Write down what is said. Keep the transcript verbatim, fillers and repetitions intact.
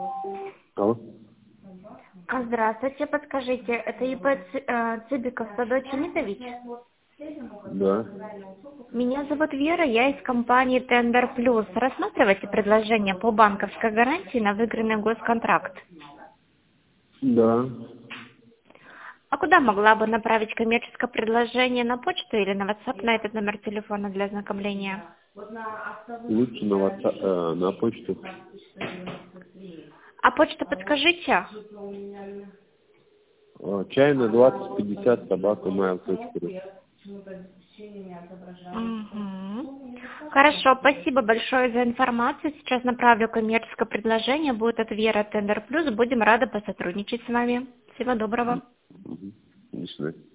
Алло. А, Здравствуйте, подскажите, это ИП Ц- э, Цыбиков Садой Чемитович? Да. Меня зовут Вера, я из компании Тендер Плюс. Рассматриваете предложение по банковской гарантии на выигранный госконтракт? Да. А куда могла бы направить коммерческое предложение, на почту или на WhatsApp, на этот номер телефона для ознакомления? Лучше на WhatsApp, э, на почту. А почту подскажите? Э, Чайна двадцать пятьдесят собака mail точка ру. Мгм. Хорошо, спасибо большое за информацию. Сейчас направлю коммерческое предложение. Будет от Вера Тендер Плюс. Будем рады посотрудничать с вами. Всего доброго. Мгм. До свидания.